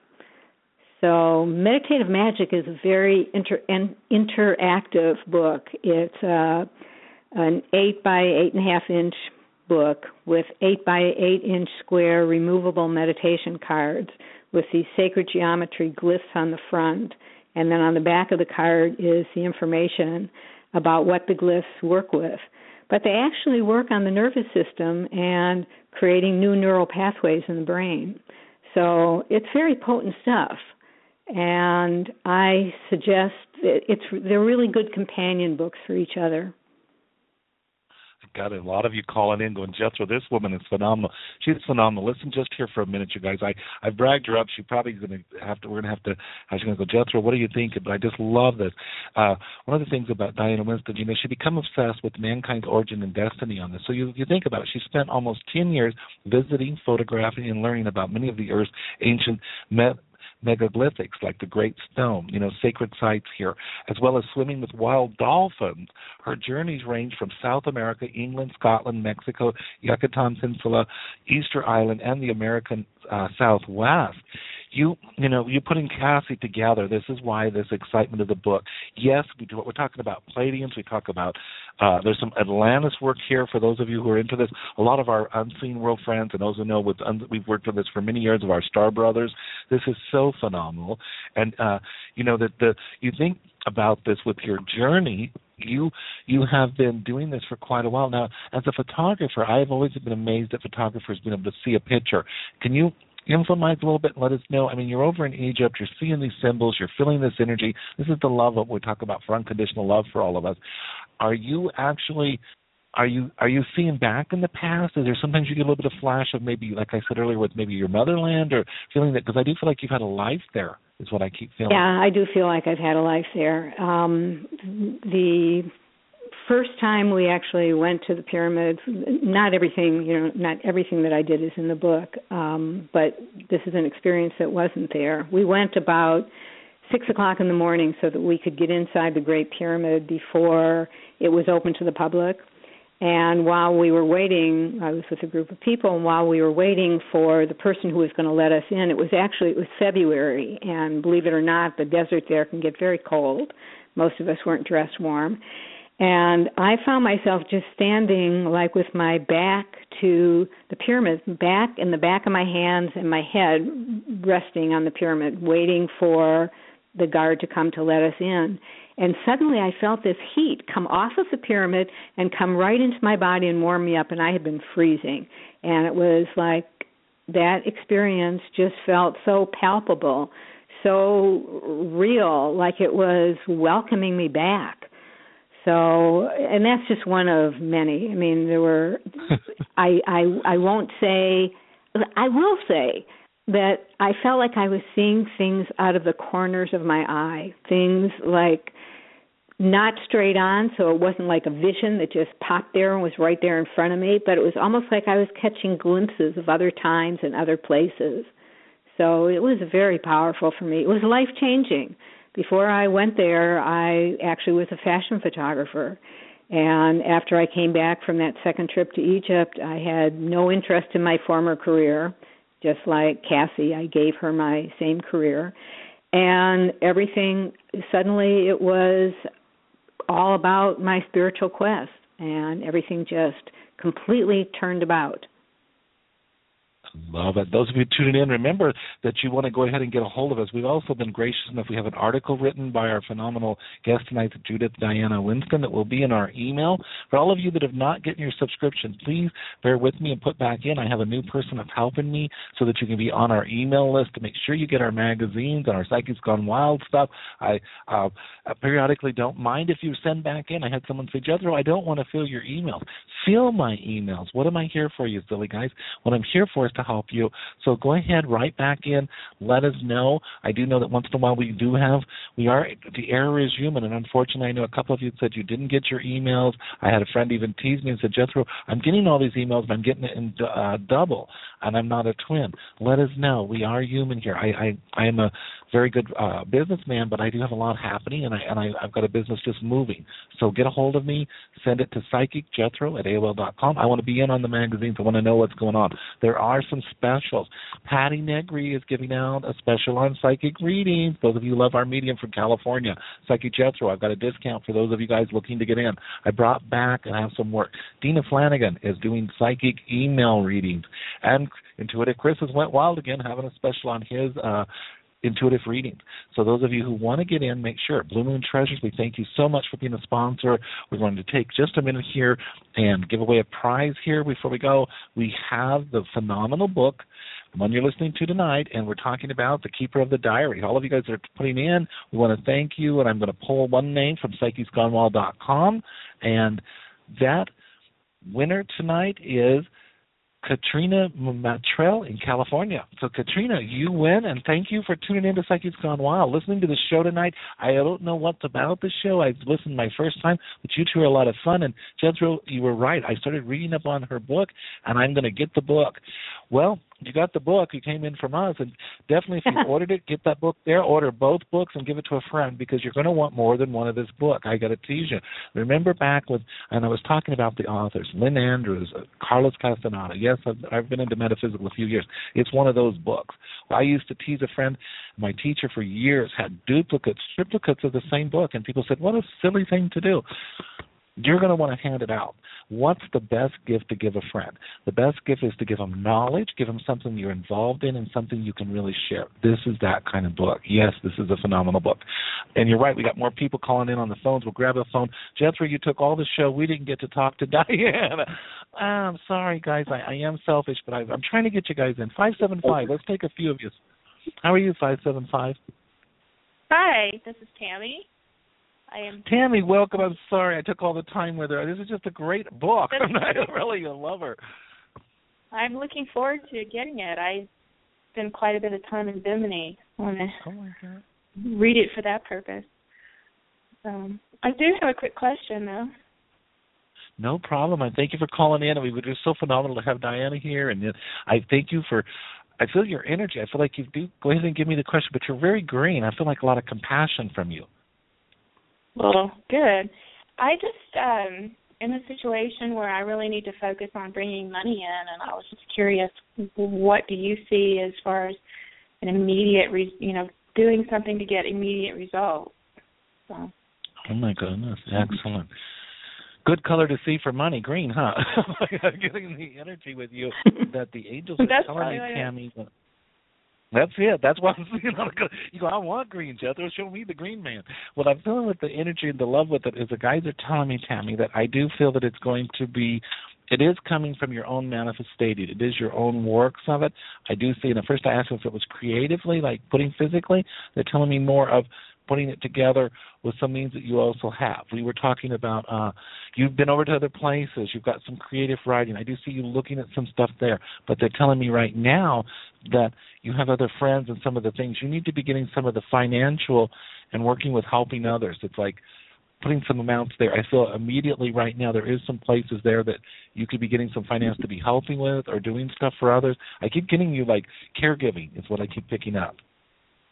So Meditative Magic is a very interactive book. It's an 8 by 8.5 inch book with 8 by 8 inch square removable meditation cards with the sacred geometry glyphs on the front, and then on the back of the card is the information about what the glyphs work with. But they actually work on the nervous system and creating new neural pathways in the brain. So it's very potent stuff. And I suggest they're really good companion books for each other. Got a lot of you calling in going, Jethro, this woman is phenomenal. She's phenomenal. Listen just here for a minute, you guys. I bragged her up. She's probably going to have to, we're going to have to, she's going to go, Jethro, what do you think? But I just love this. One of the things about Diana Winston, she became obsessed with mankind's origin and destiny on this. So you think about it. She spent almost 10 years visiting, photographing, and learning about many of the Earth's ancient megalithics like the Great Stone, sacred sites here, as well as swimming with wild dolphins. Her journeys range from South America, England, Scotland, Mexico, Yucatan Peninsula, Easter Island, and the American Southwest. You putting Cassie together, this is why this excitement of the book. Yes, we're talking about Pleiadians. We talk about, there's some Atlantis work here for those of you who are into this. A lot of our Unseen World friends and those who know we've worked with this for many years, of our Star Brothers. This is so phenomenal. And, you think about this with your journey. You have been doing this for quite a while now. As a photographer, I've always been amazed at photographers being able to see a picture. Can you influence a little bit and let us know? I mean, you're over in Egypt, you're seeing these symbols, you're feeling this energy. This is the love that we talk about, for unconditional love for all of us. Are you seeing back in the past? Is there sometimes you get a little bit of flash of maybe, like I said earlier, with maybe your motherland, or feeling that, because I do feel like you've had a life there, is what I keep feeling. Yeah, I do feel like I've had a life there. The first time we actually went to the pyramids, not everything that I did is in the book, but this is an experience that wasn't there. We went about 6 o'clock in the morning so that we could get inside the Great Pyramid before it was open to the public. And while we were waiting, I was with a group of people, and while we were waiting for the person who was going to let us in, it was February, and believe it or not, the desert there can get very cold. Most of us weren't dressed warm. And I found myself just standing like with my back to the pyramid, back in the back of my hands and my head resting on the pyramid, waiting for the guard to come to let us in. And suddenly I felt this heat come off of the pyramid and come right into my body and warm me up, and I had been freezing. And it was like that experience just felt so palpable, so real, like it was welcoming me back. So, and that's just one of many. I mean, there were, I will say that I felt like I was seeing things out of the corners of my eye, things like not straight on, so it wasn't like a vision that just popped there and was right there in front of me, but it was almost like I was catching glimpses of other times and other places. So it was very powerful for me. It was life-changing. Before I went there, I actually was a fashion photographer. And after I came back from that second trip to Egypt, I had no interest in my former career. Just like Cassie, I gave her my same career. And everything, suddenly it was all about my spiritual quest. And everything just completely turned about. Love it. Those of you tuning in, remember that you want to go ahead and get a hold of us. We've also been gracious enough. We have an article written by our phenomenal guest tonight, Judith Diana Winston, that will be in our email. For all of you that have not gotten your subscription, please bear with me and put back in. I have a new person that's helping me so that you can be on our email list to make sure you get our magazines and our Psychics Gone Wild stuff. I periodically don't mind if you send back in. I had someone say, Jethro, I don't want to fill your emails. Fill my emails. What am I here for, you silly guys? What I'm here for is to help you. So go ahead, write back in, let us know. I do know that once in a while the error is human, and unfortunately I know a couple of you said you didn't get your emails. I had a friend even tease me and said, Jethro, I'm getting all these emails, but I'm getting it in double, and I'm not a twin. Let us know. We are human here. I am a very good businessman, but I do have a lot happening, and I've got a business just moving. So get a hold of me, send it to psychicjethro@AOL.com. I want to be in on the magazines. I want to know what's going on. There are some specials. Patty Negri is giving out a special on psychic readings. Those of you who love our medium from California, Psychic Jethro, I've got a discount for those of you guys looking to get in. I brought back and have some work. Dina Flanagan is doing psychic email readings. And Intuitive Chris has went wild again, having a special on his intuitive readings. So those of you who want to get in, make sure. Blue Moon Treasures, we thank you so much for being a sponsor. We're going to take just a minute here and give away a prize here before we go. We have the phenomenal book, the one you're listening to tonight, and we're talking about The Keeper of the Diary. All of you guys that are putting in, we want to thank you, and I'm going to pull one name from PsychicsGoneWild.com, and that winner tonight is Katrina Matrell in California. So, Katrina, you win, and thank you for tuning in to Psychics Gone Wild. Listening to the show tonight, I don't know what's about the show. I listened my first time, but you two are a lot of fun. And, Jethro, you were right. I started reading up on her book, and I'm going to get the book. Well, you got the book. You came in from us, and definitely if you ordered it, get that book there. Order both books and give it to a friend because you're going to want more than one of this book. I got to tease you. Remember back and I was talking about the authors, Lynn Andrews, Carlos Castaneda. Yes, I've been into metaphysical a few years. It's one of those books. I used to tease a friend. My teacher for years had triplicates of the same book, and people said, what a silly thing to do. You're going to want to hand it out. What's the best gift to give a friend? The best gift is to give them knowledge, give them something you're involved in, and something you can really share. This is that kind of book. Yes, this is a phenomenal book. And you're right, we got more people calling in on the phones. We'll grab a phone. Jethro, you took all the show. We didn't get to talk to Diana. I'm sorry, guys. I am selfish, but I'm trying to get you guys in. 575. Let's take a few of you. How are you, 575? Hi, this is Tammy. Tammy, welcome. I'm sorry I took all the time with her. This is just a great book. I'm really a lover. I'm looking forward to getting it. I spend quite a bit of time in Bimini. I want to read it for that purpose. I do have a quick question, though. No problem. I thank you for calling in. It was just so phenomenal to have Diana here. And I thank you for I feel your energy. I feel like you do. Go ahead and give me the question, but you're very green. I feel like a lot of compassion from you. Well, good. I just in a situation where I really need to focus on bringing money in, and I was just curious, what do you see as far as an immediate, doing something to get immediate results? So. Oh my goodness, excellent. Good color to see for money, green, huh? I'm getting the energy with you that the angels are telling me, Tammy. That's it. That's why I'm seeing. You go, I want green, Jethro. Show me the green man. What I'm feeling with the energy and the love with it is the guys are telling me, Tammy, that I do feel that it's going to be, it is coming from your own manifestation. It is your own works of it. I do see, and at first I asked if it was creatively, like putting physically. They're telling me more of putting it together with some means that you also have. We were talking about you've been over to other places. You've got some creative writing. I do see you looking at some stuff there. But they're telling me right now that you have other friends and some of the things. You need to be getting some of the financial and working with helping others. It's like putting some amounts there. I feel immediately right now there is some places there that you could be getting some finance to be helping with or doing stuff for others. I keep getting you like caregiving is what I keep picking up.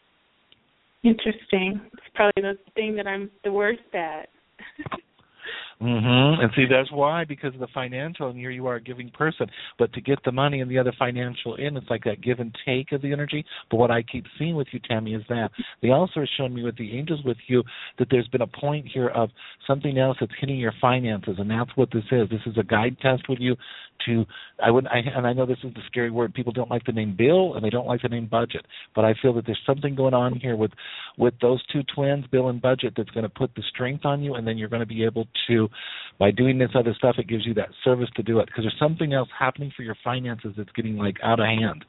Interesting. It's probably the thing that I'm the worst at. And see, that's why, because of the financial, and here you are a giving person. But to get the money and the other financial in, it's like that give and take of the energy. But what I keep seeing with you, Tammy, is that they also are showing me with the angels with you that there's been a point here of something else that's hitting your finances, and that's what this is. This is a guide test with you to, and I know this is the scary word. People don't like the name Bill, and they don't like the name Budget. But I feel that there's something going on here with those two twins, Bill and Budget, that's going to put the strength on you, and then you're going to be able to, by doing this other stuff, it gives you that service to do it, because there's something else happening for your finances that's getting like out of hand.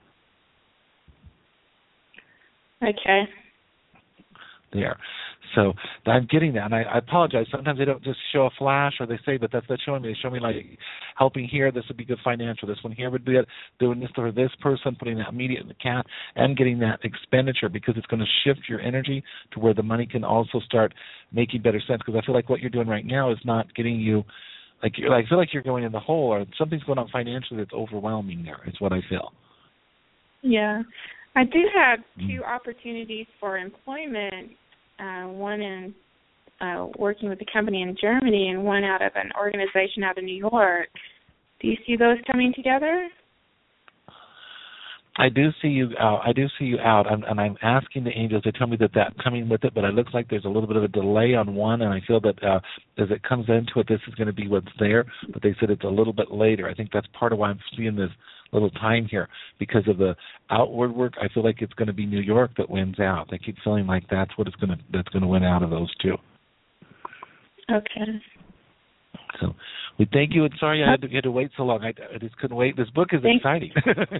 Okay. There. So I'm getting that, and I apologize. Sometimes they don't just show a flash, or they say, but that's showing me. They show me like helping here. This would be good financial. This one here would be it. Doing this for this person, putting that immediate in the account, and getting that expenditure, because it's going to shift your energy to where the money can also start making better sense. Because I feel like what you're doing right now is not getting you. I feel like you're going in the hole, or something's going on financially that's overwhelming there. Is what I feel. Yeah. I do have two opportunities for employment, one in working with a company in Germany and one out of an organization out of New York. Do you see those coming together? I do see you out, and I'm asking the angels to tell me that coming with it, but it looks like there's a little bit of a delay on one, and I feel that as it comes into it, this is going to be what's there, but they said it's a little bit later. I think that's part of why I'm seeing this little time here, because of the outward work. I feel like it's going to be New York that wins out. I keep feeling like that's going to win out of those two. Okay. So we thank you, and sorry I had to wait so long. I just couldn't wait. This book is exciting.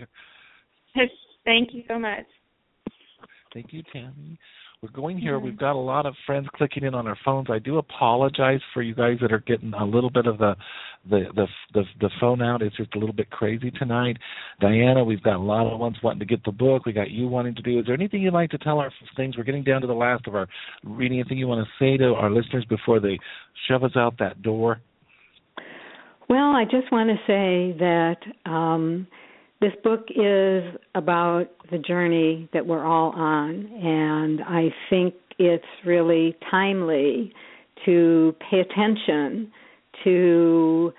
Thank you so much. Thank you, Tammy. We're going here. We've got a lot of friends clicking in on our phones. I do apologize for you guys that are getting a little bit of the phone out. It's just a little bit crazy tonight. Diana, we've got a lot of ones wanting to get the book. We got you wanting to do. Is there anything you'd like to tell our things? We're getting down to the last of our reading. Anything you want to say to our listeners before they shove us out that door? Well, I just want to say that this book is about the journey that we're all on, and I think it's really timely to pay attention to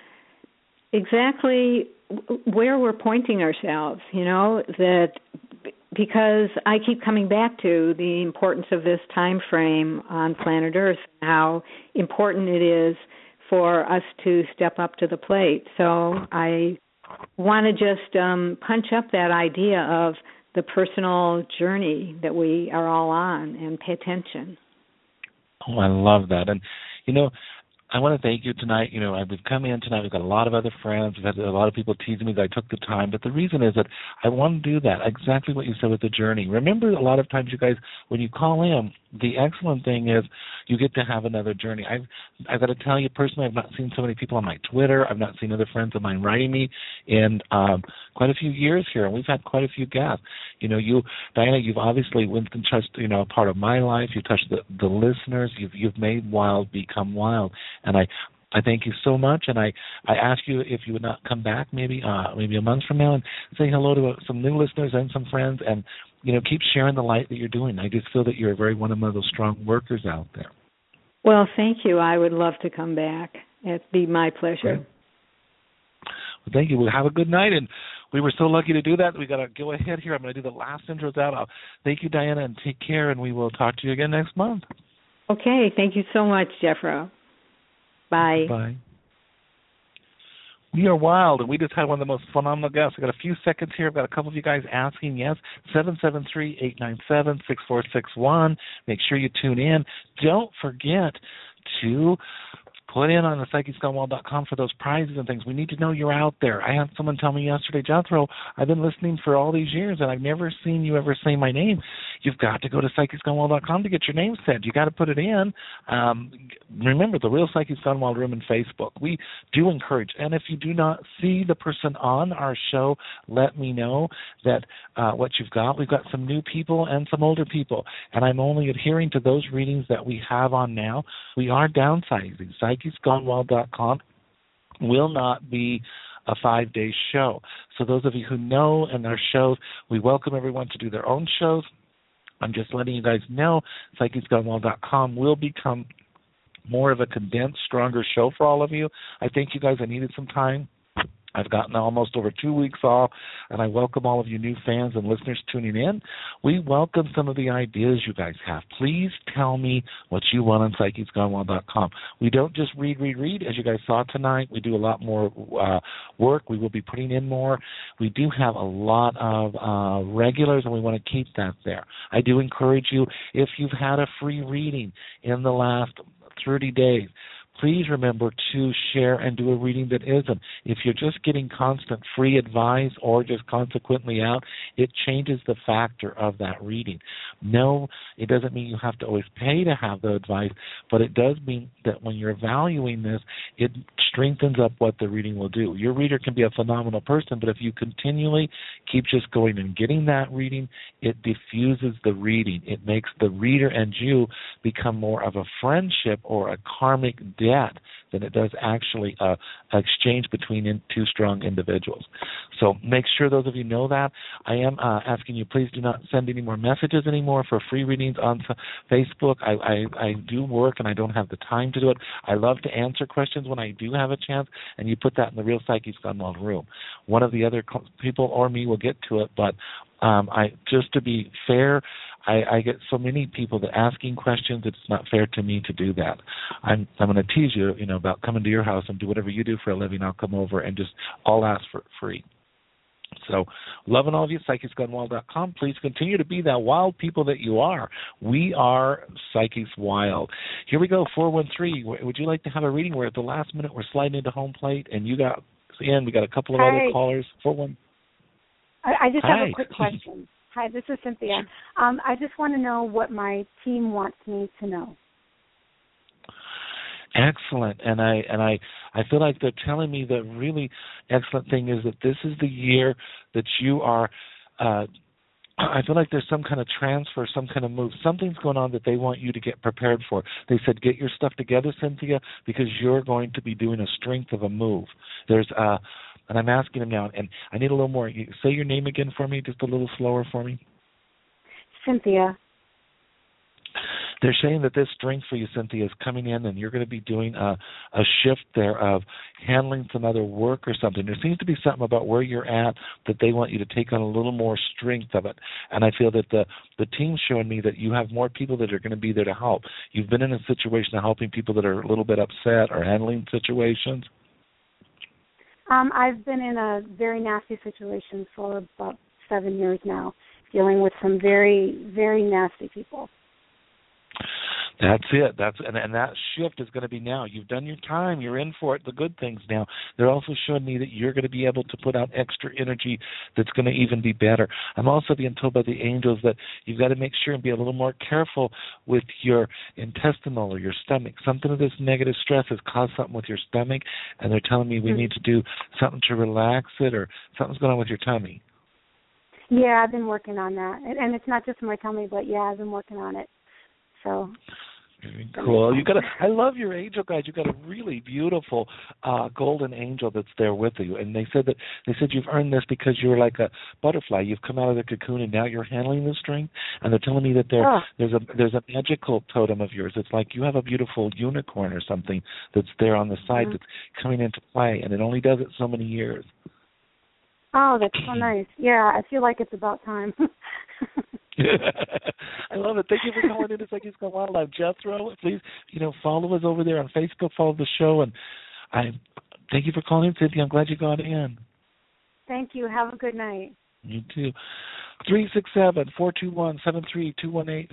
exactly where we're pointing ourselves, that because I keep coming back to the importance of this time frame on planet Earth, how important it is for us to step up to the plate. So I want to just punch up that idea of the personal journey that we are all on and pay attention. Oh, I love that. And, I want to thank you tonight. We've come in tonight. We've got a lot of other friends. We've had a lot of people teasing me that I took the time. But the reason is that I want to do that, exactly what you said with the journey. Remember, a lot of times, you guys, when you call in, the excellent thing is you get to have another journey. I've got to tell you personally, I've not seen so many people on my Twitter. I've not seen other friends of mine writing me in quite a few years here, and we've had quite a few guests. You, Diana, you've obviously touched a part of my life. You touched the listeners. You've made wild become wild, and I thank you so much, and I ask you if you would not come back maybe a month from now and say hello to some new listeners and some friends, and keep sharing the light that you're doing. I just feel that you're one of those strong workers out there. Well, thank you. I would love to come back. It'd be my pleasure. Great. Well, thank you. Well, have a good night, and we were so lucky to do that. We got to go ahead here. I'm going to do the last intros out. Thank you, Diana, and take care, and we will talk to you again next month. Okay. Thank you so much, Jeffro. Bye. Bye. We are wild, and we just had one of the most phenomenal guests. I've got a few seconds here. I've got a couple of you guys asking, yes, 773-897-6461. Make sure you tune in. Don't forget to put in on the PsychicSconewall.com for those prizes and things. We need to know you're out there. I had someone tell me yesterday, Jethro, I've been listening for all these years, and I've never seen you ever say my name. You've got to go to PsychicSconewall.com to get your name said. You got to put it in. Remember, the Real Psychic Sconewall Room in Facebook. We do encourage, and if you do not see the person on our show, let me know that what you've got. We've got some new people and some older people, and I'm only adhering to those readings that we have on now. We are downsizing. PsychicSconewall.com will not be a 5-day show. So those of you who know and our shows, we welcome everyone to do their own shows. I'm just letting you guys know PsychicSconewall.com will become more of a condensed, stronger show for all of you. I thank you guys. I needed some time. I've gotten almost over 2 weeks off, and I welcome all of you new fans and listeners tuning in. We welcome some of the ideas you guys have. Please tell me what you want on PsychecsGoneWild.com. We don't just read. As you guys saw tonight, we do a lot more work. We will be putting in more. We do have a lot of regulars, and we want to keep that there. I do encourage you, if you've had a free reading in the last 30 days, please remember to share and do a reading that isn't. If you're just getting constant free advice or just consequently out, it changes the factor of that reading. No, it doesn't mean you have to always pay to have the advice, but it does mean that when you're valuing this, it strengthens up what the reading will do. Your reader can be a phenomenal person, but if you continually keep just going and getting that reading, it diffuses the reading. It makes the reader and you become more of a friendship or a karmic debt than it does actually an exchange between two strong individuals. So make sure those of you know that. I am asking you, please do not send any more messages anymore for free readings on Facebook. I do work and I don't have the time to do it. I love to answer questions when I do have a chance, and you put that in the Real Psychics Gone Wild room. One of the other people or me will get to it, but just to be fair, I get so many people that asking questions, it's not fair to me to do that. I'm going to tease you, about coming to your house and do whatever you do for a living. I'll come over and I'll ask for free. So, loving all of you, PsychecsGoneWild.com. Please continue to be that wild people that you are. We are Psychics Wild. Here we go, 413. Would you like to have a reading? We're at the last minute. We're sliding into home plate, and we got a couple of other callers. 413. I just have a quick question. Hi, this is Cynthia. I just want to know what my team wants me to know. Excellent, and I feel like they're telling me the really excellent thing is that this is the year that you are. I feel like there's some kind of transfer, some kind of move. Something's going on that they want you to get prepared for. They said, get your stuff together, Cynthia, because you're going to be doing a strength of a move. And I'm asking him now, and I need a little more. Say your name again for me, just a little slower for me. Cynthia. They're saying that this strength for you, Cynthia, is coming in, and you're going to be doing a shift there of handling some other work or something. There seems to be something about where you're at that they want you to take on a little more strength of it. And I feel that the team's showing me that you have more people that are going to be there to help. You've been in a situation of helping people that are a little bit upset or handling situations. I've been in a very nasty situation for about 7 years now, dealing with some very, very nasty people. That's it. And that shift is going to be now. You've done your time. You're in for it. The good things now. They're also showing me that you're going to be able to put out extra energy that's going to even be better. I'm also being told by the angels that you've got to make sure and be a little more careful with your intestinal or your stomach. Something of this negative stress has caused something with your stomach, and they're telling me we need to do something to relax it, or something's going on with your tummy. Yeah, I've been working on that. And it's not just my tummy, but, yeah, I've been working on it. So cool. I love your angel guide. You've got a really beautiful golden angel that's there with you. And they said you've earned this because you're like a butterfly. You've come out of the cocoon and now you're handling the string. And they're telling me that there's a magical totem of yours. It's like you have a beautiful unicorn or something that's there on the side that's coming into play, and it only does it so many years. Oh, that's so nice. Yeah, I feel like it's about time. I love it. Thank you for calling in to Psychics Gone Wild. I'm Jethro. Please, follow us over there on Facebook. Follow the show, and I thank you for calling in, Cynthia. I'm glad you got in. Thank you. Have a good night. You too. 367-421-73218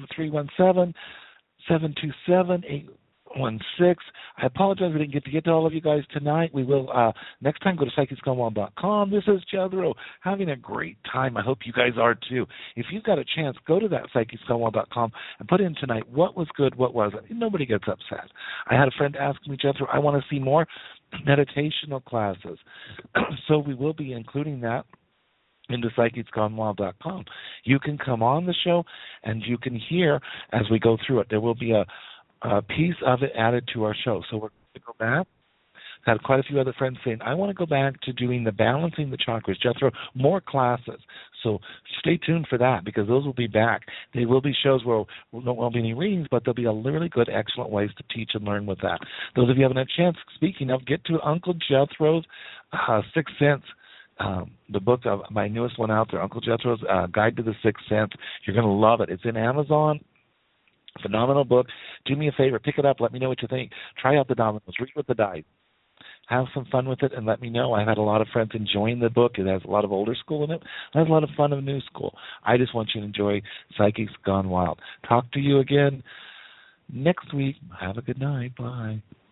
317-727-816. I apologize we didn't get to all of you guys tonight. We will next time. Go to PsychecsGoneWild.com. This is Jethro, having a great time. I hope you guys are too. If you've got a chance, go to that PsychecsGoneWild.com and put in tonight what was good, what wasn't. Nobody gets upset. I had a friend ask me, Jethro, I want to see more meditational classes. So we will be including that into PsychecsGoneWild.com. You can come on the show and you can hear as we go through it. There will be a piece of it added to our show. So we're going to go back Had quite a few other friends saying, I want to go back to doing the balancing the chakras. Jethro, more classes. So stay tuned for that, because those will be back. They will be shows where there won't be any readings, but there'll be a really good, excellent ways to teach and learn with that. Those of you who haven't had a chance, speaking of, get to Uncle Jethro's Sixth Sense. The book of my newest one out there, Uncle Jethro's Guide to the Sixth Sense. You're going to love it. It's in Amazon. Phenomenal book. Do me a favor, pick it up. Let me know what you think. Try out the dominoes. Read with the dice. Have some fun with it and let me know. I've had a lot of friends enjoying the book. It has a lot of older school in it. It has a lot of fun of new school. I just want you to enjoy Psychics Gone Wild. Talk to you again next week. Have a good night. Bye.